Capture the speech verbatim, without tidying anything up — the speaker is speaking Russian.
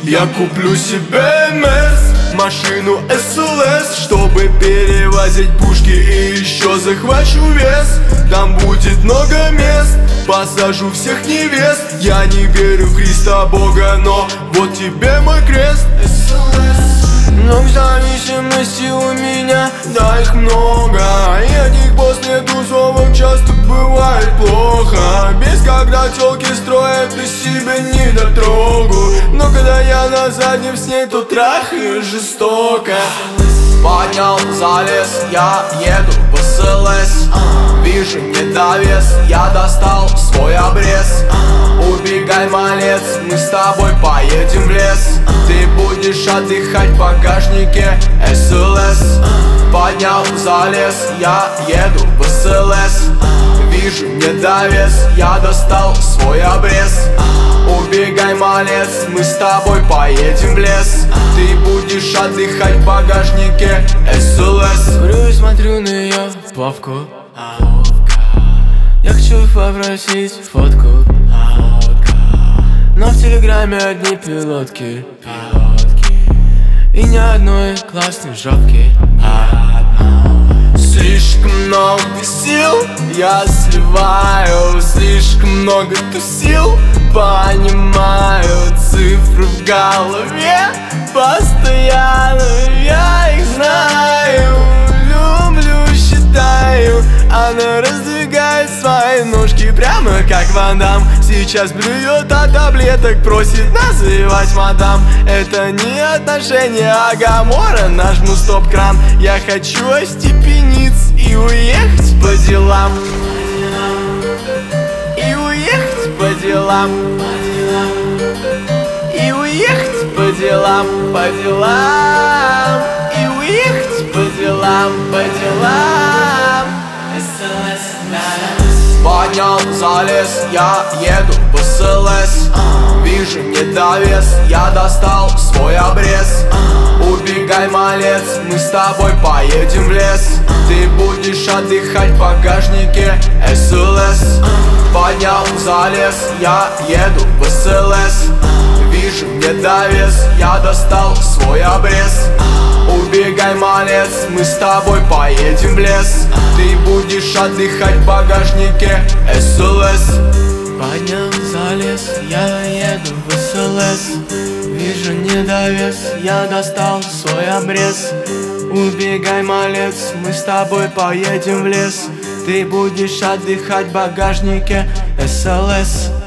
Я куплю себе Мерс, машину эс эл эс, чтобы перевозить пушки, и еще захвачу вес. Там будет много мест, посажу всех невест. Я не верю в Христа Бога, но вот тебе мой крест. эс эл эс. Много зависимостей у меня, да их много, и одних после тусовок часто бывает плохо. Без когда тёлки строят из себя недотрогу, но когда я на заднем с ней, то трахаю жестоко. Поднял, залез, я еду в эс эл эс. Вижу недовес, я достал свой обрез. Убегай, малец, мы с тобой поедем в лес. Ты будешь отдыхать в багажнике эс эл эс. Поднял, залез, я еду в эс эл эс. Вижу недовес, я достал свой обрез. Убегай, малец, мы с тобой поедем в лес. Ты будешь отдыхать в багажнике эс эл эс. Курю и смотрю на ее попку. Я хочу попросить фотку, но в телеграме одни пилотки, и ни одной классной жопки. Слишком много сил я сливаю, слишком много тусил. Понимаю цифры в голове постоянно, я их знаю. Люблю, считаю, она раздвигает свои ножки прямо как Ван Дам. Сейчас блюет от таблеток, просит называть мадам. Это не отношения, а гамора, нажму стоп-кран. Я хочу остепениться и уехать по делам. И уехать по делам. И уехать по делам, по делам. И уехать по делам, по делам. эс эл эс. Поднял, залез, я еду в эс эл эс. Вижу недовес, я достал свой обрез. Убегай, малец, мы с тобой поедем в лес. Ты будешь отдыхать в багажнике эс эл эс. Поднял, залез, я еду в эс эл эс. Вижу недовес, я достал свой обрез. Убегай, малец, мы с тобой поедем в лес. Ты будешь отдыхать в багажнике эс эл эс. Поднял, залез, я еду в эс эл эс. Вижу недовес, я достал свой обрез. Убегай, малец, мы с тобой поедем в лес. Ты будешь отдыхать в багажнике эс эл эс.